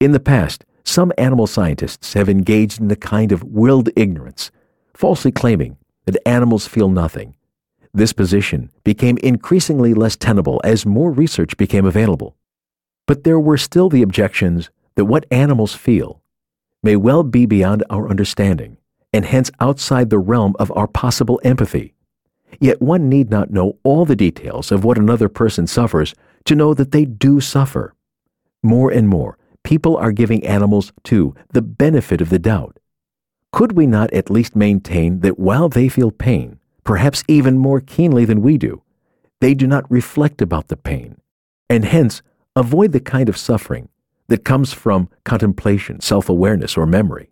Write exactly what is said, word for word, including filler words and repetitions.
In the past, some animal scientists have engaged in a kind of willed ignorance, falsely claiming that animals feel nothing. This position became increasingly less tenable as more research became available. But there were still the objections that what animals feel may well be beyond our understanding, and hence outside the realm of our possible empathy. Yet one need not know all the details of what another person suffers to know that they do suffer. More and more, people are giving animals, too, the benefit of the doubt. Could we not at least maintain that while they feel pain, perhaps even more keenly than we do, they do not reflect about the pain, and hence avoid the kind of suffering that comes from contemplation, self-awareness, or memory?